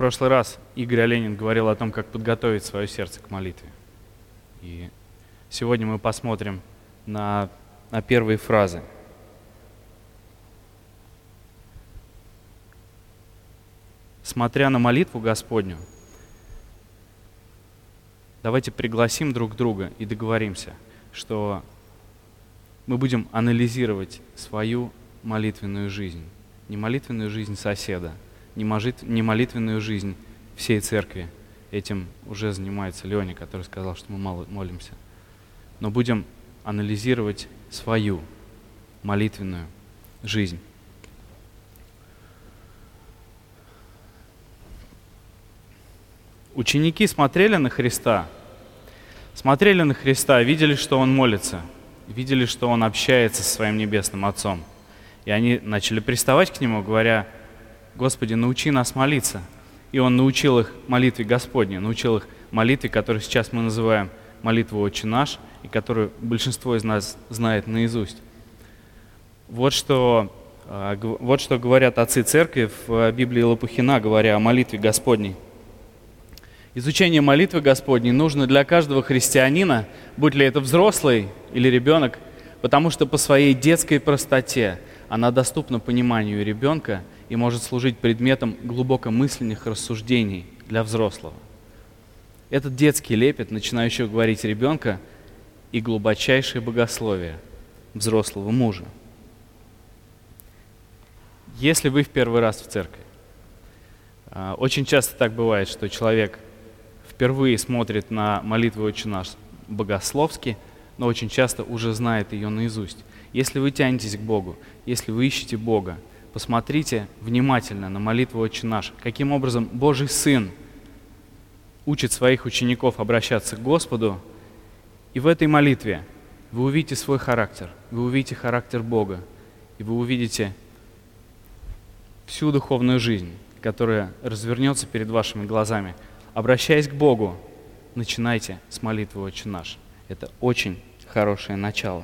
прошлый раз Игорь Оленин говорил о том, как подготовить свое сердце к молитве. И сегодня мы посмотрим на первые фразы. Смотря на молитву Господню, давайте пригласим друг друга и договоримся, что мы будем анализировать свою молитвенную жизнь. Не молитвенную жизнь соседа, не молитвенную жизнь всей церкви. Этим уже занимается Леня, который сказал, что мы мало молимся. Но будем анализировать свою молитвенную жизнь. Ученики смотрели на Христа, видели, что Он молится, видели, что Он общается со Своим Небесным Отцом. И они начали приставать к Нему, говоря: «Господи, научи нас молиться». И Он научил их молитве Господней, научил их молитве, которую сейчас мы называем молитвой «Отче наш», и которую большинство из нас знает наизусть. Вот что говорят отцы церкви в Библии Лопухина, говоря о молитве Господней. Изучение молитвы Господней нужно для каждого христианина, будь ли это взрослый или ребенок, потому что по своей детской простоте она доступна пониманию ребенка и может служить предметом глубокомысленных рассуждений для взрослого. Этот детский лепет, начинающий говорить ребенка, и глубочайшее богословие взрослого мужа. Если вы в первый раз в церкви, очень часто так бывает, что человек впервые смотрит на молитву «Отче наш» богословски, но очень часто уже знает ее наизусть. Если вы тянетесь к Богу, если вы ищете Бога, посмотрите внимательно на молитву «Отче наш», каким образом Божий Сын учит своих учеников обращаться к Господу, и в этой молитве вы увидите свой характер, вы увидите характер Бога, и вы увидите всю духовную жизнь, которая развернется перед вашими глазами. Обращаясь к Богу, начинайте с молитвы «Отче наш». Это очень хорошее начало.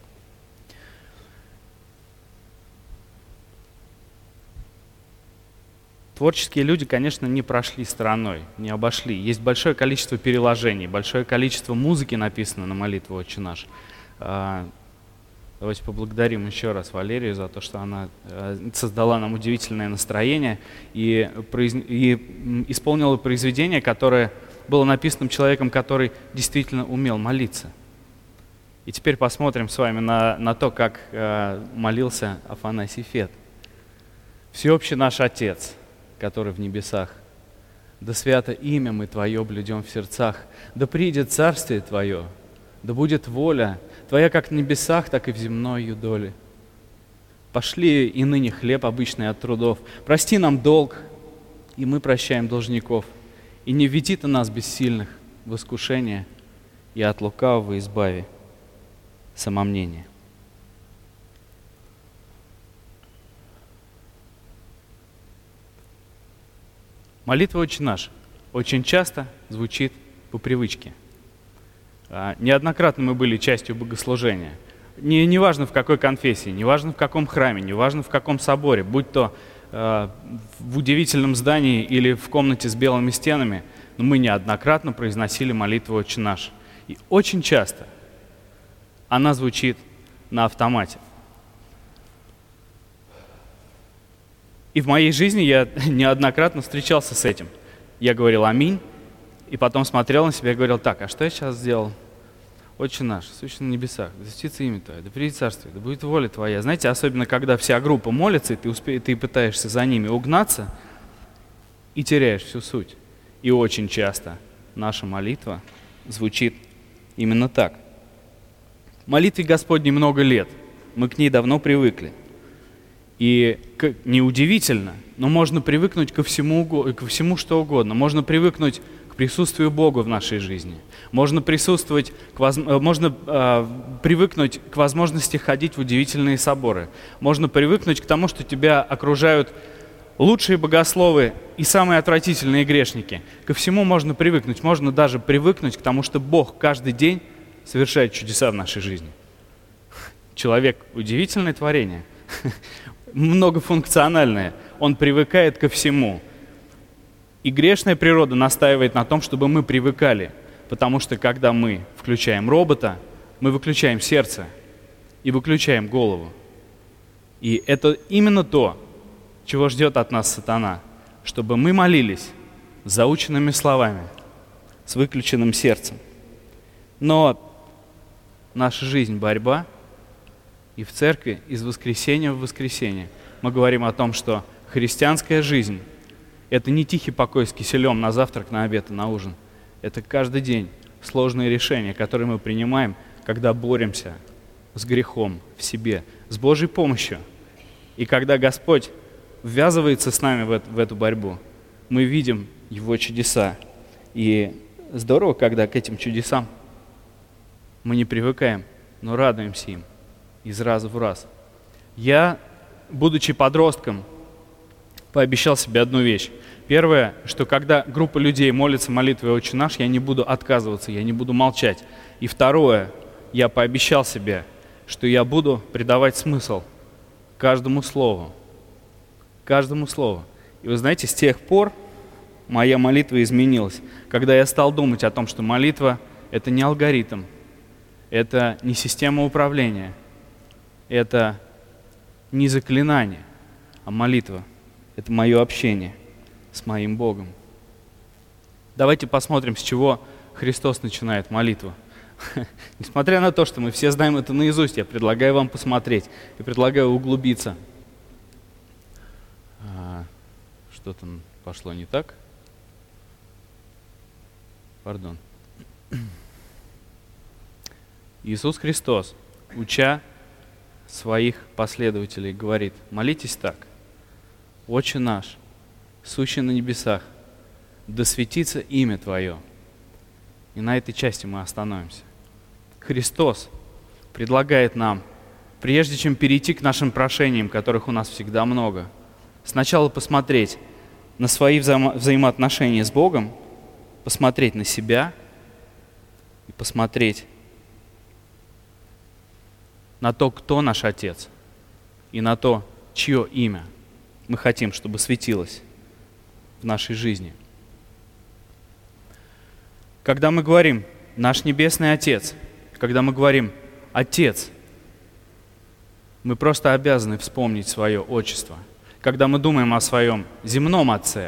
Творческие люди, конечно, не прошли стороной, не обошли. Есть большое количество переложений, большое количество музыки написано на молитву «Отче наш». Давайте поблагодарим еще раз Валерию за то, что она создала нам удивительное настроение и исполнила произведение, которое было написано человеком, который действительно умел молиться. И теперь посмотрим с вами на то, как молился Афанасий Фет. «Всеобщий наш Отец, который в небесах, да свято имя мы Твое блюдем в сердцах, да придет царствие Твое, да будет воля Твоя как в небесах, так и в земной ее доле. Пошли и ныне хлеб обычный от трудов, прости нам долг, и мы прощаем должников, и не введи Ты нас бессильных в искушение, и от лукавого избави самомнение». Молитва «Отче наш» очень часто звучит по привычке. Неоднократно мы были частью богослужения. Неважно в какой конфессии, неважно в каком храме, неважно в каком соборе, будь то в удивительном здании или в комнате с белыми стенами, но мы неоднократно произносили молитву «Отче наш». И очень часто она звучит на автомате. И в моей жизни я неоднократно встречался с этим. Я говорил «Аминь», и потом смотрел на себя и говорил: так, а что я сейчас сделал? «Отче наш, сущий на небесах, да светится имя Твое, да придет царствие, да будет воля Твоя». Знаете, особенно когда вся группа молится, и ты пытаешься за ними угнаться, и теряешь всю суть. И очень часто наша молитва звучит именно так. Молитве Господней много лет, мы к ней давно привыкли. И неудивительно, но можно привыкнуть ко всему, что угодно. Можно привыкнуть к присутствию Бога в нашей жизни. Можно привыкнуть к возможности ходить в удивительные соборы. Можно привыкнуть к тому, что тебя окружают лучшие богословы и самые отвратительные грешники. Ко всему можно привыкнуть. Можно даже привыкнуть к тому, что Бог каждый день совершает чудеса в нашей жизни. Человек – удивительное творение. Многофункциональное. Он привыкает ко всему. И грешная природа настаивает на том, чтобы мы привыкали, потому что когда мы включаем робота, мы выключаем сердце и выключаем голову. И это именно то, чего ждет от нас сатана, чтобы мы молились заученными словами, с выключенным сердцем. Но наша жизнь — борьба, и в церкви из воскресенья в воскресенье мы говорим о том, что христианская жизнь — это не тихий покой с киселем на завтрак, на обед и на ужин. Это каждый день сложные решения, которые мы принимаем, когда боремся с грехом в себе, с Божьей помощью. И когда Господь ввязывается с нами в эту борьбу, мы видим Его чудеса. И здорово, когда к этим чудесам мы не привыкаем, но радуемся им из раза в раз. Я, будучи подростком, пообещал себе одну вещь. Первое, что когда группа людей молится молитвой «Отче наш», я не буду отказываться, я не буду молчать. И второе, я пообещал себе, что я буду придавать смысл каждому слову. Каждому слову. И вы знаете, с тех пор моя молитва изменилась. Когда я стал думать о том, что молитва — это не алгоритм, это не система управления, это не заклинание, а молитва — это мое общение с моим Богом. Давайте посмотрим, с чего Христос начинает молитву. Несмотря на то, что мы все знаем это наизусть, я предлагаю вам посмотреть и предлагаю углубиться. Что-то пошло не так. Пардон. Иисус Христос, уча своих последователей, говорит: молитесь так: «Отче наш, сущий на небесах, да светится имя Твое». И на этой части мы остановимся. Христос предлагает нам, прежде чем перейти к нашим прошениям, которых у нас всегда много, сначала посмотреть на свои взаимоотношения с Богом, посмотреть на себя и посмотреть на то, кто наш Отец, и на то, чье имя мы хотим, чтобы светилось в нашей жизни. Когда мы говорим «Наш Небесный Отец», когда мы говорим «Отец», мы просто обязаны вспомнить свое отчество. Когда мы думаем о своем земном отце,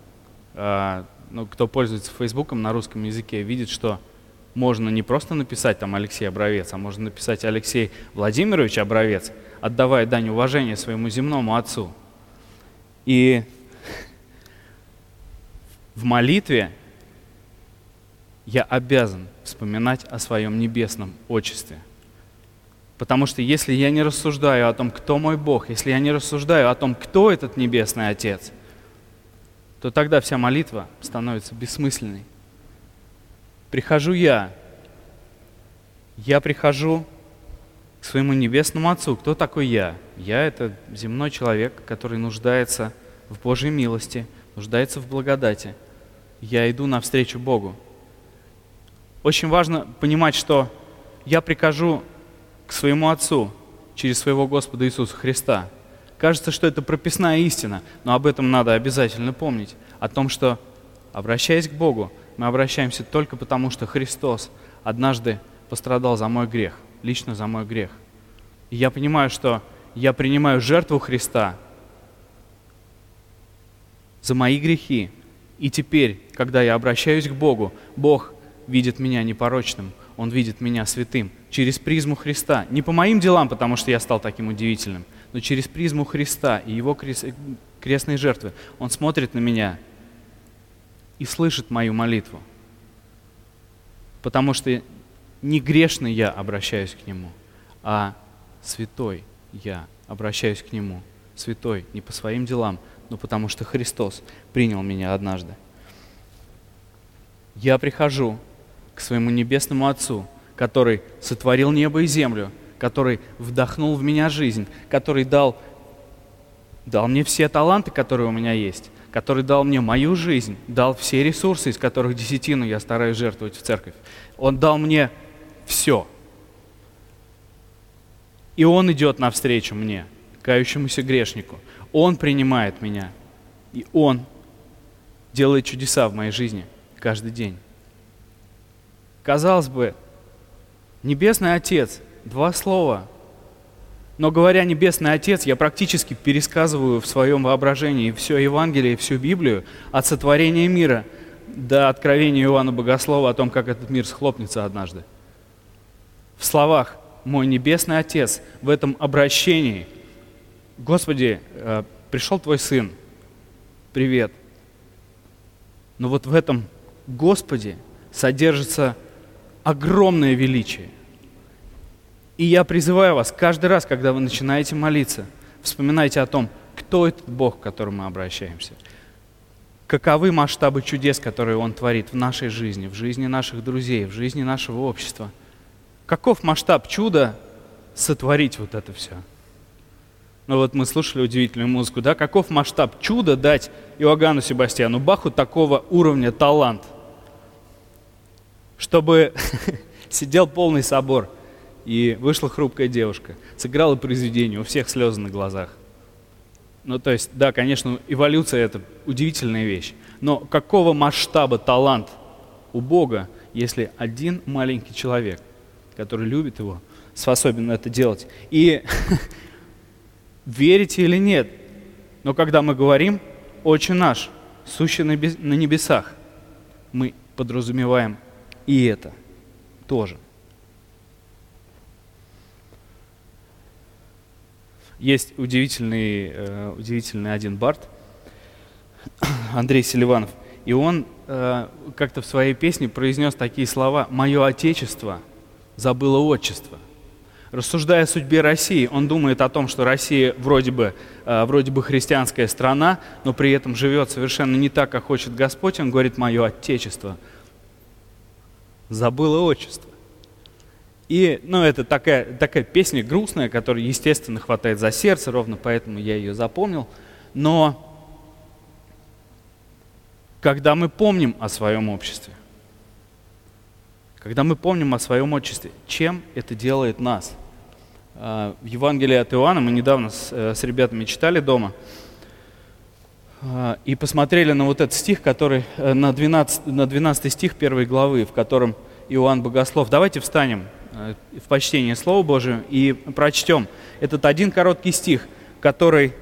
кто пользуется Фейсбуком на русском языке, видит, что можно не просто написать там Алексей Обровец, а можно написать Алексей Владимирович Обровец, отдавая дань уважения своему земному отцу. И в молитве я обязан вспоминать о своем небесном отчестве. Потому что если я не рассуждаю о том, кто мой Бог, если я не рассуждаю о том, кто этот Небесный Отец, то тогда вся молитва становится бессмысленной. Прихожу я прихожу к своему Небесному Отцу. Кто такой я? Я — это земной человек, который нуждается в Божьей милости, нуждается в благодати. Я иду навстречу Богу. Очень важно понимать, что я прихожу к своему Отцу через своего Господа Иисуса Христа. Кажется, что это прописная истина, но об этом надо обязательно помнить. О том, что, обращаясь к Богу, мы обращаемся только потому, что Христос однажды пострадал за мой грех, лично за мой грех. И я понимаю, что я принимаю жертву Христа за мои грехи. И теперь, когда я обращаюсь к Богу, Бог видит меня непорочным, Он видит меня святым через призму Христа. Не по моим делам, потому что я стал таким удивительным, но через призму Христа и Его крестной жертвы. Он смотрит на меня и слышит мою молитву. Потому что не грешный я обращаюсь к Нему, а святой я обращаюсь к Нему. Святой не по своим делам, но потому что Христос принял меня однажды. Я прихожу к своему Небесному Отцу, который сотворил небо и землю, который вдохнул в меня жизнь, который дал мне все таланты, которые у меня есть, который дал мне мою жизнь, дал все ресурсы, из которых десятину я стараюсь жертвовать в церковь. Он дал мне все. И Он идет навстречу мне, кающемуся грешнику. Он принимает меня. И Он делает чудеса в моей жизни каждый день. Казалось бы, Небесный Отец, 2 слова. Но говоря «Небесный Отец», я практически пересказываю в своем воображении все Евангелие, всю Библию от сотворения мира до откровения Иоанна Богослова о том, как этот мир схлопнется однажды. В словах «Мой Небесный Отец», в этом обращении: «Господи, пришел Твой Сын, привет». Но вот в этом Господе содержится огромное величие. И я призываю вас, каждый раз, когда вы начинаете молиться, вспоминайте о том, кто этот Бог, к которому мы обращаемся. Каковы масштабы чудес, которые Он творит в нашей жизни, в жизни наших друзей, в жизни нашего общества. Каков масштаб чуда сотворить вот это все? Ну вот мы слушали удивительную музыку, да? Каков масштаб чуда дать Иоганну Себастьяну Баху такого уровня талант, чтобы сидел полный собор, и вышла хрупкая девушка, сыграла произведение, у всех слезы на глазах. Ну, то есть, да, конечно, эволюция — это удивительная вещь. Но какого масштаба талант у Бога, если один маленький человек, который любит Его, способен это делать? И верите или нет, но когда мы говорим «Отче наш, сущий на небесах», мы подразумеваем и это тоже. Есть удивительный один бард, Андрей Селиванов, и он как-то в своей песне произнес такие слова: «Мое Отечество забыло отчество». Рассуждая о судьбе России, он думает о том, что Россия вроде бы христианская страна, но при этом живет совершенно не так, как хочет Господь. Он говорит: «Мое Отечество забыло отчество». И, это такая песня грустная, которая, естественно, хватает за сердце, ровно поэтому я ее запомнил. Но когда мы помним о своем обществе, чем это делает нас? В Евангелии от Иоанна мы недавно с ребятами читали дома и посмотрели на вот этот стих, который на 12 стих 1 главы, в котором Иоанн Богослов. Давайте встанем в почтение Слова Божию и прочтем этот один короткий стих, который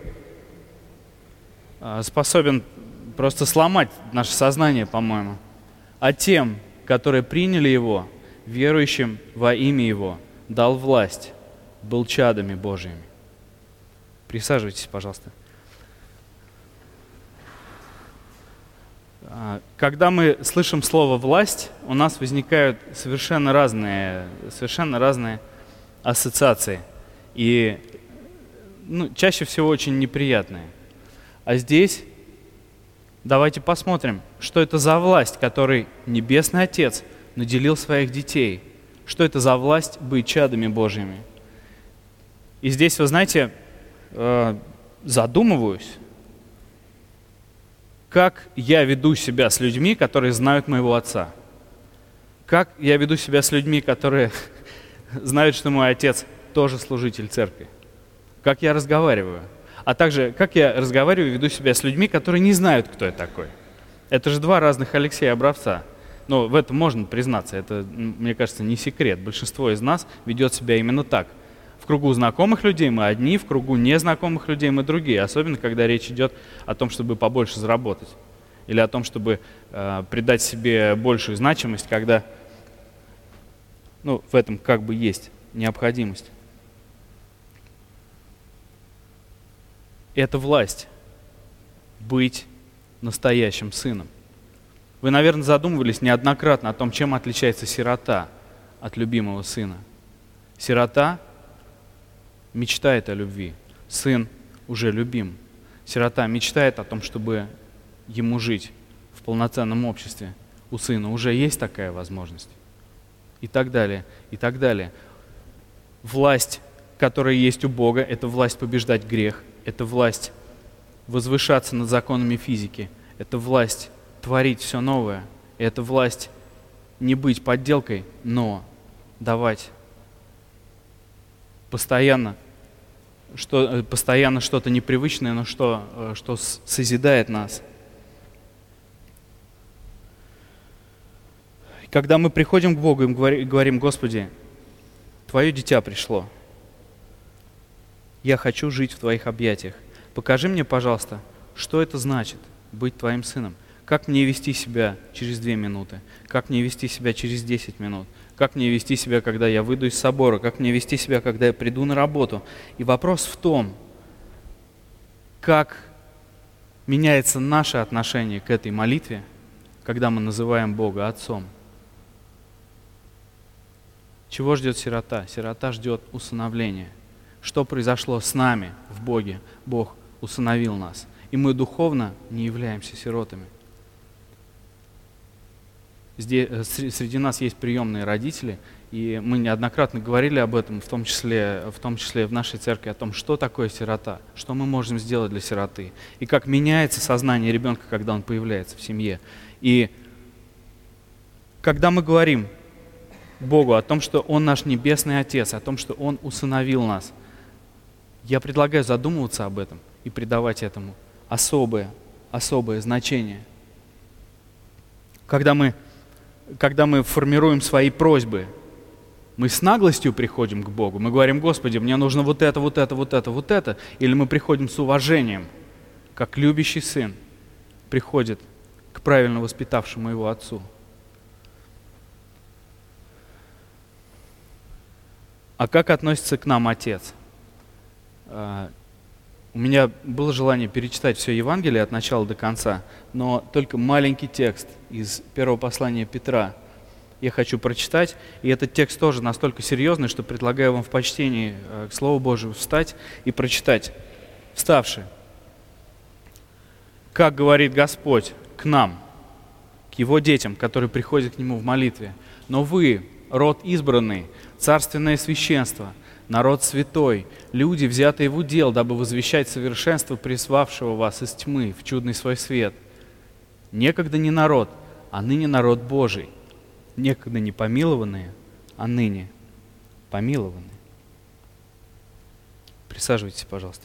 способен просто сломать наше сознание, по-моему. «А тем, которые приняли Его, верующим во имя Его, дал власть, был чадами Божьими». Присаживайтесь, пожалуйста. Когда мы слышим слово «власть», у нас возникают совершенно разные ассоциации. И чаще всего очень неприятные. А здесь давайте посмотрим, что это за власть, которой Небесный Отец наделил своих детей. Что это за власть быть чадами Божьими. И здесь, вы знаете, задумываюсь, как я веду себя с людьми, которые знают моего отца. Как я веду себя с людьми, которые знают, что мой отец тоже служитель церкви. Как я разговариваю. А также, как я разговариваю и веду себя с людьми, которые не знают, кто я такой. Это же 2 разных Алексея Образца. Но в этом можно признаться. Это, мне кажется, не секрет. Большинство из нас ведет себя именно так. В кругу знакомых людей мы одни, в кругу незнакомых людей мы другие. Особенно, когда речь идет о том, чтобы побольше заработать. Или о том, чтобы придать себе большую значимость, когда в этом как бы есть необходимость. Это власть быть настоящим сыном. Вы, наверное, задумывались неоднократно о том, чем отличается сирота от любимого сына. Сирота мечтает о любви, сын уже любим. Сирота мечтает о том, чтобы ему жить в полноценном обществе. У сына уже есть такая возможность. И так далее, и так далее. Власть, которая есть у Бога, это власть побеждать грех, это власть возвышаться над законами физики, это власть творить все новое, это власть не быть подделкой, но давать постоянно что-то непривычное, но что созидает нас. Когда мы приходим к Богу и говорим: Господи, Твое дитя пришло, я хочу жить в Твоих объятиях. Покажи мне, пожалуйста, что это значит быть Твоим сыном. Как мне вести себя через 2 минуты? Как мне вести себя через 10 минут? Как мне вести себя, когда я выйду из собора? Как мне вести себя, когда я приду на работу? И вопрос в том, как меняется наше отношение к этой молитве, когда мы называем Бога Отцом. Чего ждет сирота? Сирота ждет усыновления. Что произошло с нами в Боге? Бог усыновил нас. И мы духовно не являемся сиротами. Здесь, среди нас есть приемные родители, и мы неоднократно говорили об этом, в том числе в нашей церкви, о том, что такое сирота, что мы можем сделать для сироты, и как меняется сознание ребенка, когда он появляется в семье. И когда мы говорим Богу о том, что Он наш Небесный Отец, о том, что Он усыновил нас, я предлагаю задумываться об этом и придавать этому особое значение. Когда мы формируем свои просьбы, мы с наглостью приходим к Богу, мы говорим: Господи, мне нужно вот это, вот это, вот это, вот это, или мы приходим с уважением, как любящий сын приходит к правильно воспитавшему его отцу. А как относится к нам Отец? У меня было желание перечитать все Евангелие от начала до конца, но только маленький текст из первого послания Петра я хочу прочитать. И этот текст тоже настолько серьезный, что предлагаю вам в почтении к Слову Божию встать и прочитать. Вставши. Как говорит Господь к нам, к Его детям, которые приходят к Нему в молитве: «Но вы, род избранный, царственное священство, народ святой, люди, взятые в удел, дабы возвещать совершенство призвавшего вас из тьмы в чудный свой свет. Некогда не народ, а ныне народ Божий, некогда не помилованные, а ныне помилованные». Присаживайтесь, пожалуйста.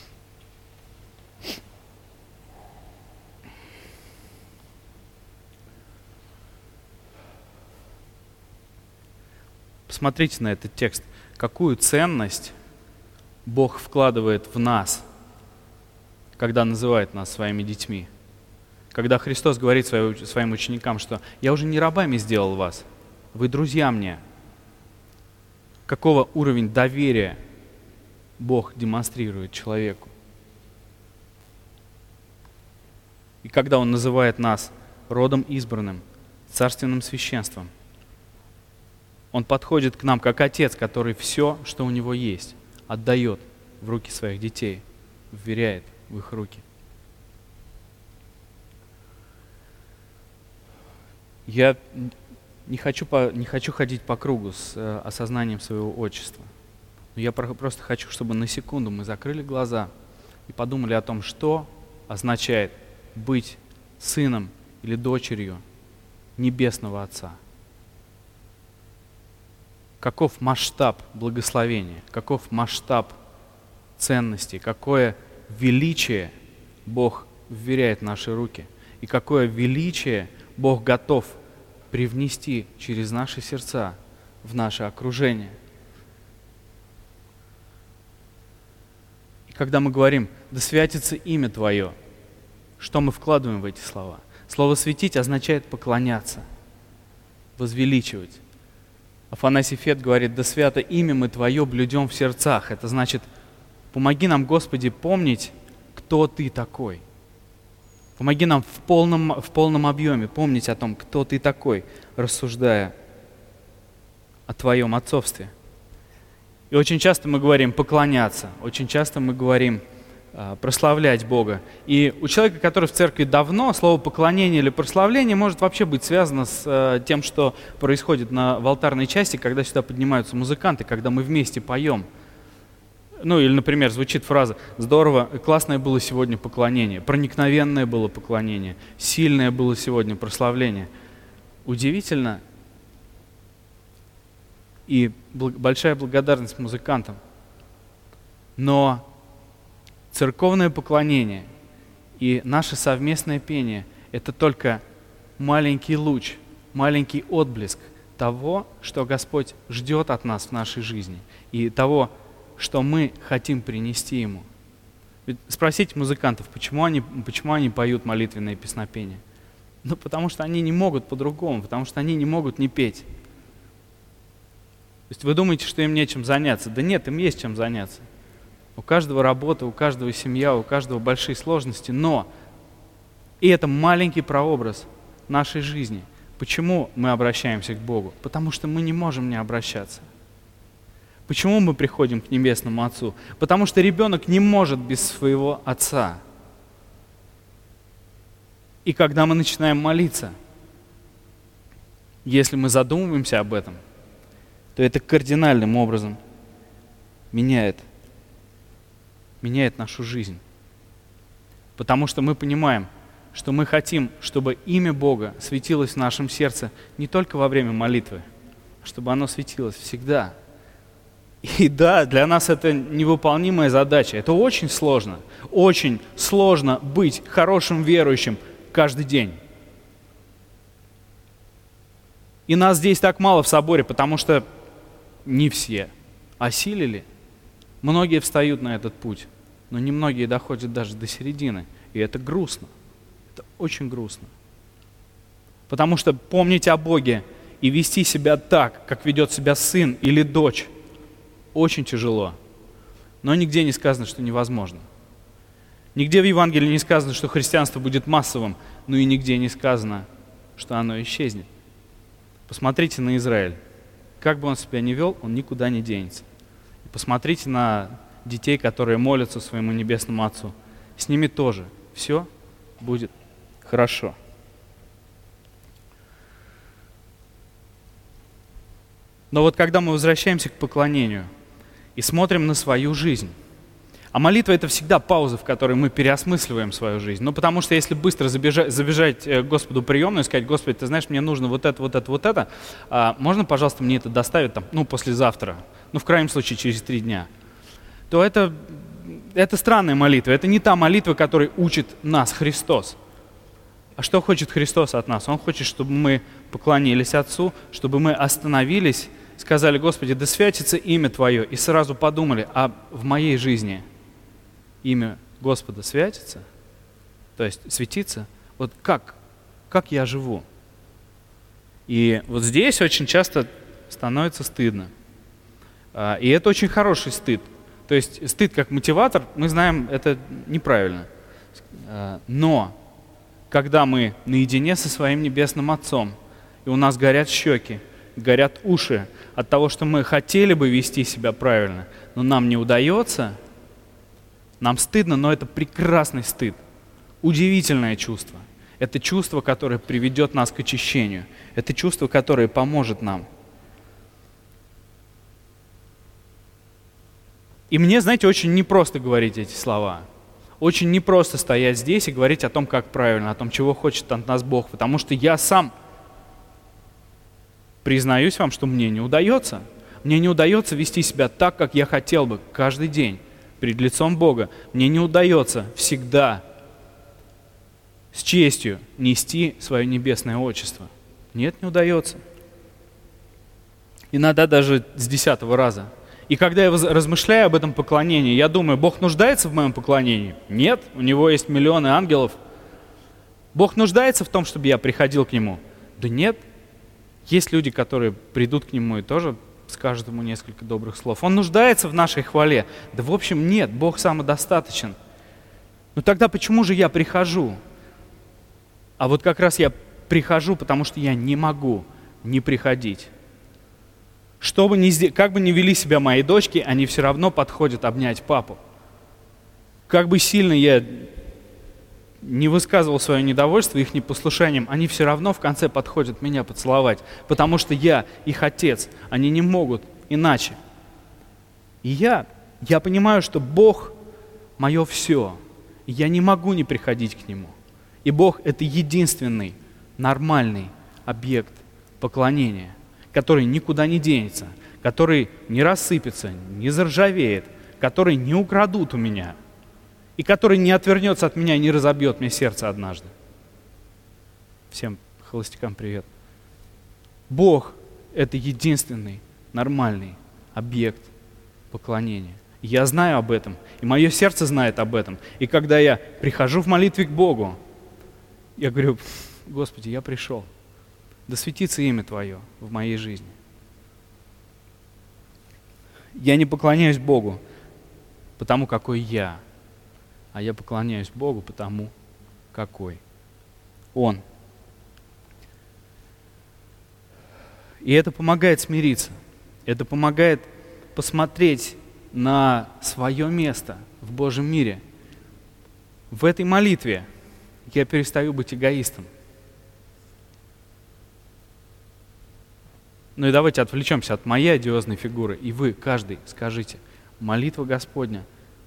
Посмотрите на этот текст. Какую ценность Бог вкладывает в нас, когда называет нас своими детьми. Когда Христос говорит своим ученикам, что «я уже не рабами сделал вас, вы друзья мне». Какого уровень доверия Бог демонстрирует человеку. И когда Он называет нас родом избранным, царственным священством, Он подходит к нам как отец, который все, что у него есть, отдает в руки своих детей, вверяет в их руки. Я не хочу ходить по кругу с осознанием своего отчества. Но я просто хочу, чтобы на секунду мы закрыли глаза и подумали о том, что означает быть сыном или дочерью Небесного Отца. Каков масштаб благословения, каков масштаб ценностей, какое величие Бог вверяет в наши руки, и какое величие Бог готов привнести через наши сердца в наше окружение. И когда мы говорим «да святится имя Твое», что мы вкладываем в эти слова? Слово «светить» означает поклоняться, возвеличивать. Афанасий Фет говорит: «Да свято имя мы Твое блюдем в сердцах». Это значит: помоги нам, Господи, помнить, кто Ты такой. Помоги нам в полном объеме помнить о том, кто Ты такой, рассуждая о Твоем отцовстве. И очень часто мы говорим «поклоняться», очень часто мы говорим прославлять Бога. И у человека, который в церкви давно, слово «поклонение» или «прославление» может вообще быть связано с тем, что происходит в алтарной части, когда сюда поднимаются музыканты, когда мы вместе поем. Ну или, например, звучит фраза: «Здорово, классное было сегодня поклонение, проникновенное было поклонение, сильное было сегодня прославление». Удивительно. И большая благодарность музыкантам. Но церковное поклонение и наше совместное пение — это только маленький луч маленький отблеск того, что Господь ждет от нас в нашей жизни, и того, что мы хотим принести Ему. Ведь спросите музыкантов, почему они поют молитвенные песнопения? Ну, потому что они не могут по-другому, потому что они не могут не петь. То есть вы думаете, что им нечем заняться? Да нет, им есть чем заняться. У каждого работа, у каждого семья, у каждого большие сложности, но и это маленький прообраз нашей жизни. Почему мы обращаемся к Богу? Потому что мы не можем не обращаться. Почему мы приходим к Небесному Отцу? Потому что ребенок не может без своего отца. И когда мы начинаем молиться, если мы задумываемся об этом, то это кардинальным образом меняет нашу жизнь. Потому что мы понимаем, что мы хотим, чтобы имя Бога светилось в нашем сердце не только во время молитвы, а чтобы оно светилось всегда. И да, для нас это невыполнимая задача. Это очень сложно. Очень сложно быть хорошим верующим каждый день. И нас здесь так мало в соборе, потому что не все осилили. Многие встают на этот путь, но немногие доходят даже до середины. И это грустно. Это очень грустно. Потому что помнить о Боге и вести себя так, как ведет себя сын или дочь, очень тяжело. Но нигде не сказано, что невозможно. Нигде в Евангелии не сказано, что христианство будет массовым, но и нигде не сказано, что оно исчезнет. Посмотрите на Израиль. Как бы он себя ни вел, он никуда не денется. И посмотрите на детей, которые молятся своему Небесному Отцу. С ними тоже все будет хорошо. Но вот когда мы возвращаемся к поклонению и смотрим на свою жизнь, а молитва — это всегда пауза, в которой мы переосмысливаем свою жизнь. Ну, потому что если быстро забежать к Господу в приемную и сказать: Господи, ты знаешь, мне нужно вот это, можно, пожалуйста, мне это доставить послезавтра, в крайнем случае через 3 дня, то это странная молитва. Это не та молитва, которой учит нас Христос. А что хочет Христос от нас? Он хочет, чтобы мы поклонились Отцу, чтобы мы остановились, сказали: Господи, да святится имя Твое, и сразу подумали: а в моей жизни имя Господа святится, то есть светится, вот как я живу. И вот здесь очень часто становится стыдно. И это очень хороший стыд. То есть стыд как мотиватор, мы знаем, это неправильно. Но когда мы наедине со своим Небесным Отцом, и у нас горят щеки, горят уши от того, что мы хотели бы вести себя правильно, но нам не удается, нам стыдно, но это прекрасный стыд, удивительное чувство. Это чувство, которое приведет нас к очищению. Это чувство, которое поможет нам. И мне, знаете, очень непросто говорить эти слова. Очень непросто стоять здесь и говорить о том, как правильно, о том, чего хочет от нас Бог. Потому что я сам признаюсь вам, что мне не удается. Мне не удается вести себя так, как я хотел бы каждый день перед лицом Бога. Мне не удается всегда с честью нести свое небесное отчество. Нет, не удается. Иногда даже с 10-го раза. И когда я размышляю об этом поклонении, я думаю: Бог нуждается в моем поклонении? Нет, у Него есть миллионы ангелов. Бог нуждается в том, чтобы я приходил к Нему? Да нет. Есть люди, которые придут к Нему и тоже скажут Ему несколько добрых слов. Он нуждается в нашей хвале? Да в общем нет, Бог самодостаточен. Но тогда почему же я прихожу? А вот как раз я прихожу, потому что я не могу не приходить. Как бы ни вели себя мои дочки, они все равно подходят обнять папу. Как бы сильно я не высказывал свое недовольство их непослушанием, они все равно в конце подходят меня поцеловать, потому что я их отец, они не могут иначе. И я понимаю, что Бог мое все, и я не могу не приходить к Нему. И Бог — это единственный нормальный объект поклонения, который никуда не денется, который не рассыпется, не заржавеет, который не украдут у меня, и который не отвернется от меня и не разобьет мне сердце однажды. Всем холостякам привет. Бог — это единственный нормальный объект поклонения. Я знаю об этом, и мое сердце знает об этом. И когда я прихожу в молитве к Богу, я говорю: Господи, я пришел. Да светится имя Твое в моей жизни. Я не поклоняюсь Богу потому, какой я, а я поклоняюсь Богу потому, какой Он. И это помогает смириться. Это помогает посмотреть на свое место в Божьем мире. В этой молитве я перестаю быть эгоистом. Ну и давайте отвлечемся от моей одиозной фигуры. И вы, каждый, скажите: молитва Господня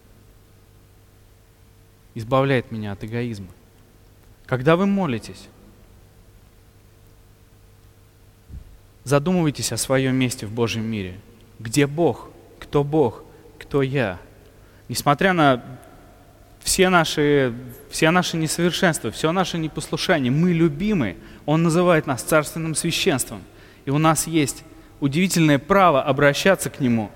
избавляет меня от эгоизма. Когда вы молитесь, задумывайтесь о своем месте в Божьем мире. Где Бог? Кто я? Несмотря на все наши несовершенства, все наше непослушание, мы любимы. Он называет нас царственным священством. И у нас есть удивительное право обращаться к Нему.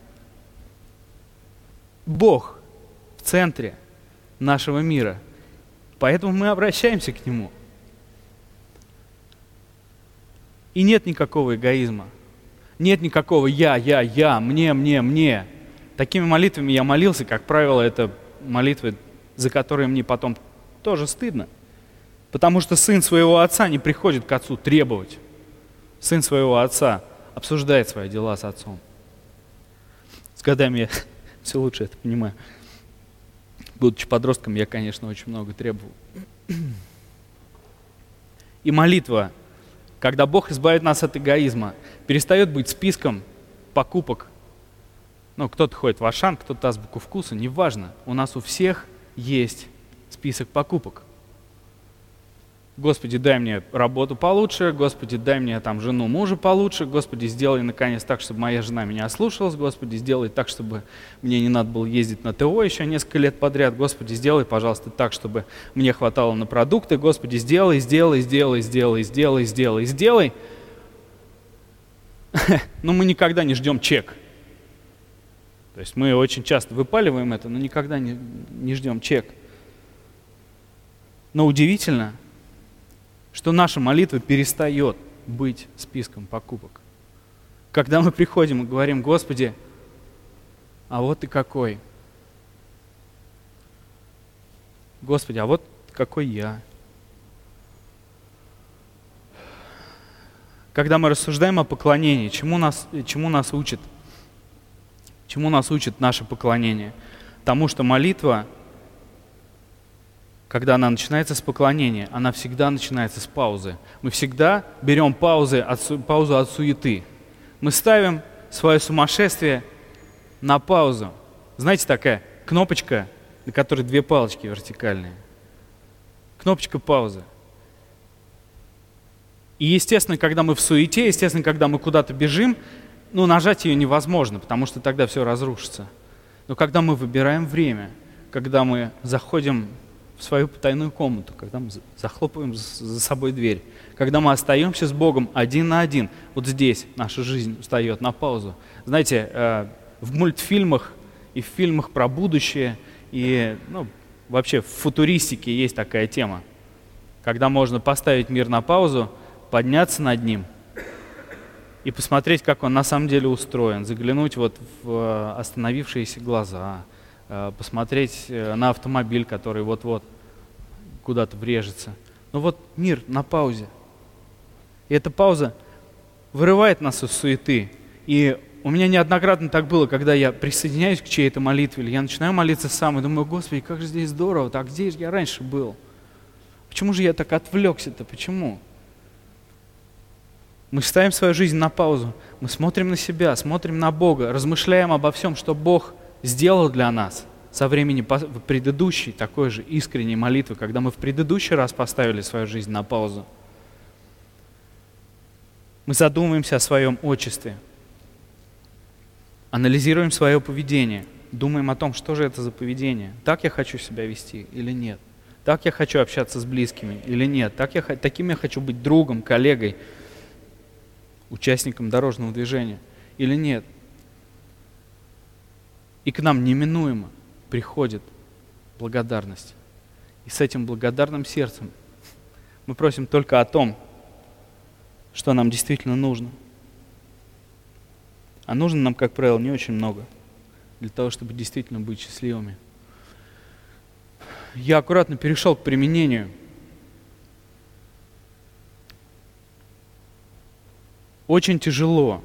Бог в центре нашего мира. Поэтому мы обращаемся к Нему. И нет никакого эгоизма. Нет никакого я, мне. Такими молитвами я молился, как правило, это молитвы, за которые мне потом тоже стыдно. Потому что сын своего отца не приходит к отцу требовать. Сын своего отца обсуждает свои дела с отцом. С годами я все лучше это понимаю. Будучи подростком, я, конечно, очень много требовал. И молитва, когда Бог избавит нас от эгоизма, перестает быть списком покупок. Ну, кто-то ходит в Ашан, кто-то азбуку вкуса, неважно. У нас у всех есть список покупок. Господи, дай мне работу получше, Господи, дай мне там жену, мужа получше, Господи, сделай наконец так, чтобы моя жена меня слушалась, Господи, сделай так, чтобы мне не надо было ездить на ТО еще несколько лет подряд, Господи, сделай, пожалуйста, так, чтобы мне хватало на продукты, Господи, сделай. Но мы никогда не ждем чек. То есть мы очень часто выпаливаем это, но никогда не ждем чек. Но удивительно, что наша молитва перестает быть списком покупок. Когда мы приходим и говорим: Господи, а вот Ты какой? Господи, а вот какой я? Когда мы рассуждаем о поклонении, чему нас учит? Чему нас учит наше поклонение? Тому, что молитва, когда она начинается с поклонения, она всегда начинается с паузы. Мы всегда берем паузу от суеты. Мы ставим свое сумасшествие на паузу. Знаете, такая кнопочка, на которой две палочки вертикальные. Кнопочка паузы. И естественно, когда мы в суете, естественно, когда мы куда-то бежим, нажать ее невозможно, потому что тогда все разрушится. Но когда мы выбираем время, когда мы заходим в свою потайную комнату, когда мы захлопываем за собой дверь, когда мы остаемся с Богом один на один, вот здесь наша жизнь встает на паузу. Знаете, в мультфильмах и в фильмах про будущее, и вообще в футуристике есть такая тема, когда можно поставить мир на паузу, подняться над ним и посмотреть, как он на самом деле устроен, заглянуть вот в остановившиеся глаза, посмотреть на автомобиль, который вот-вот куда-то врежется. Но вот мир на паузе. И эта пауза вырывает нас из суеты. И у меня неоднократно так было, когда я присоединяюсь к чьей-то молитве, или я начинаю молиться сам, и думаю: Господи, как же здесь здорово, так где же я раньше был? Почему же я так отвлекся-то? Почему? Мы ставим свою жизнь на паузу, мы смотрим на себя, смотрим на Бога, размышляем обо всем, что Бог сделал для нас со времени предыдущей такой же искренней молитвы, когда мы в предыдущий раз поставили свою жизнь на паузу. Мы задумываемся о своем отчестве, анализируем свое поведение, думаем о том, что же это за поведение, так я хочу себя вести или нет, так я хочу общаться с близкими или нет, таким я хочу быть другом, коллегой. участником дорожного движения или нет. И к нам неминуемо приходит благодарность. И с этим благодарным сердцем мы просим только о том, что нам действительно нужно. А нужно нам, как правило, не очень много для того, чтобы действительно быть счастливыми. Я аккуратно перешел к применению. Очень тяжело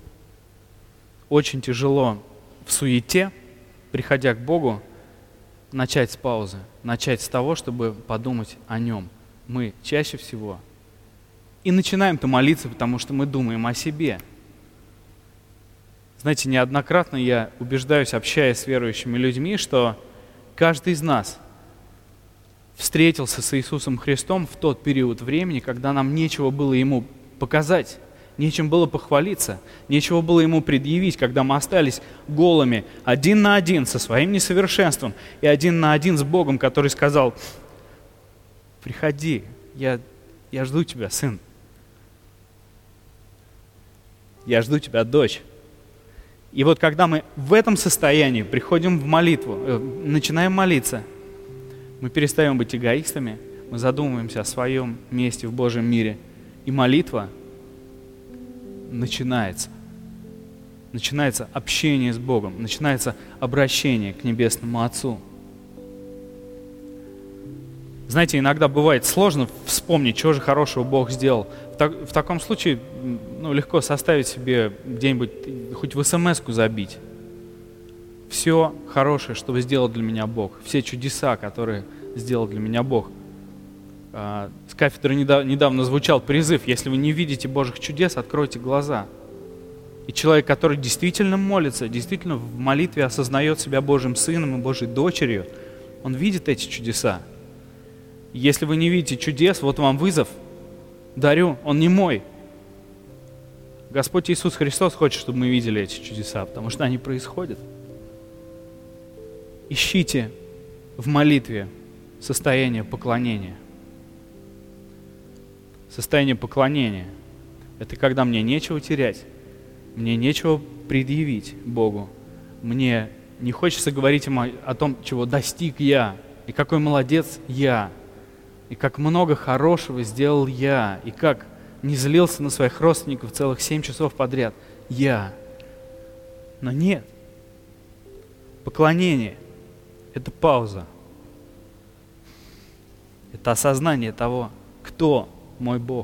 в суете, приходя к Богу, начать с паузы, начать с того, чтобы подумать о Нем. Мы чаще всего и начинаем-то молиться, потому что мы думаем о себе. Знаете, неоднократно я убеждаюсь, общаясь с верующими людьми, что каждый из нас встретился с Иисусом Христом в тот период времени, когда нам нечего было Ему показать, нечем было похвалиться, нечего было Ему предъявить, когда мы остались голыми, один на один со своим несовершенством и один на один с Богом, который сказал: приходи, я жду тебя, сын. Я жду тебя, дочь. И вот когда мы в этом состоянии приходим в молитву, начинаем молиться, мы перестаем быть эгоистами, мы задумываемся о своем месте в Божьем мире. И молитва начинается. Начинается общение с Богом, начинается обращение к Небесному Отцу. Знаете, иногда бывает сложно вспомнить, чего же хорошего Бог сделал. В таком случае легко составить себе где-нибудь, хоть в смс-ку забить. Все хорошее, что сделал для меня Бог, все чудеса, которые сделал для меня Бог. С кафедры недавно звучал призыв: если вы не видите Божьих чудес, откройте глаза. И человек, который действительно молится, действительно в молитве осознает себя Божьим сыном и Божьей дочерью, он видит эти чудеса. Если вы не видите чудес, вот вам вызов. Дарю, он не мой. Господь Иисус Христос хочет, чтобы мы видели эти чудеса, потому что они происходят. Ищите в молитве состояние поклонения. Состояние поклонения – это когда мне нечего терять, мне нечего предъявить Богу, мне не хочется говорить ему о том, чего достиг я, и какой молодец я, и как много хорошего сделал я, и как не злился на своих родственников целых 7 часов подряд я. Но нет. Поклонение – это пауза. Это осознание того, кто мой Бог.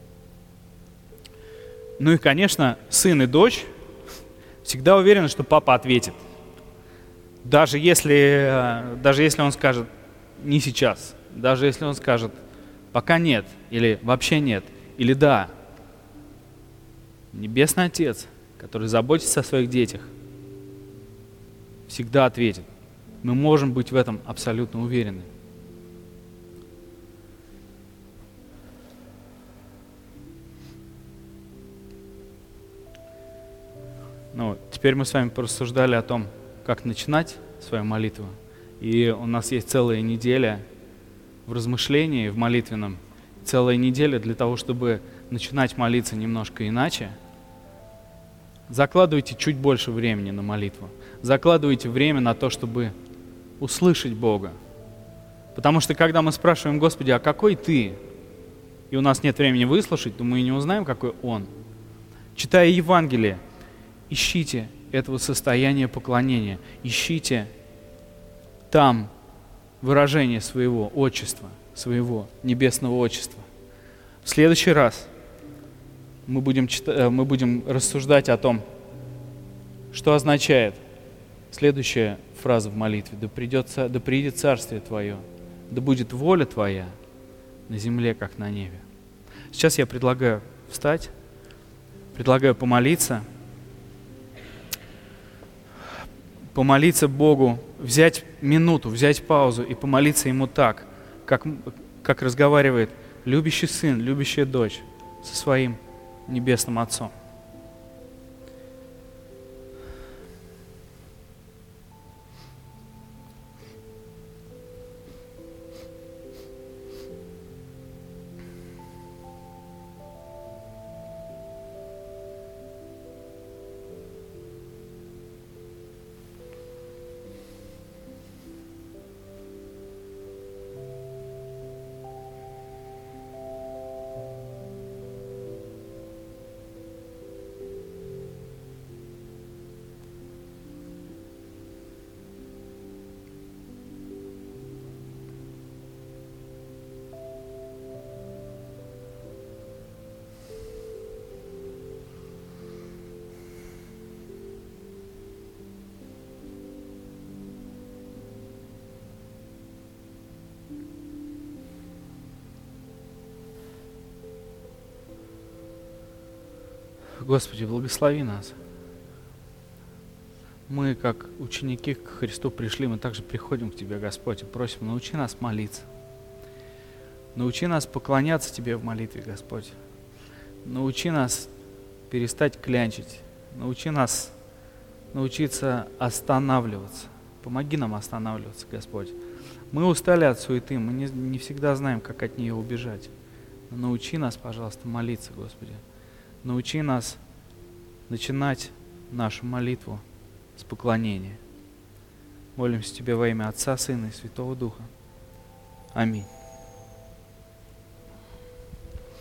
Ну и, конечно, сын и дочь всегда уверены, что папа ответит. Даже если он скажет «не сейчас», даже если он скажет «пока нет» или «вообще нет» или «да». Небесный Отец, который заботится о своих детях, всегда ответит. Мы можем быть в этом абсолютно уверены. Теперь мы с вами порассуждали о том, как начинать свою молитву. И у нас есть целая неделя в размышлении, в молитвенном, целая неделя для того, чтобы начинать молиться немножко иначе. Закладывайте чуть больше времени на молитву. Закладывайте время на то, чтобы услышать Бога. Потому что когда мы спрашиваем: Господи, а какой Ты? И у нас нет времени выслушать, то мы и не узнаем, какой Он. Читая Евангелие, ищите этого состояния поклонения. Ищите там выражение своего отчества, своего небесного отчества. В следующий раз мы будем рассуждать о том, что означает следующая фраза в молитве: «Да придет Царствие Твое, да будет воля Твоя на земле, как на небе». Сейчас я предлагаю встать, предлагаю помолиться Богу, взять минуту, взять паузу и помолиться Ему так, как разговаривает любящий сын, любящая дочь со своим Небесным Отцом. Господи, благослови нас. Мы, как ученики к Христу пришли, мы также приходим к Тебе, Господь, и просим, научи нас молиться. Научи нас поклоняться Тебе в молитве, Господь. Научи нас перестать клянчить. Научи нас научиться останавливаться. Помоги нам останавливаться, Господь. Мы устали от суеты, мы не всегда знаем, как от нее убежать. Но научи нас, пожалуйста, молиться, Господи. Научи нас начинать нашу молитву с поклонения. Молимся Тебе во имя Отца, Сына и Святого Духа. Аминь.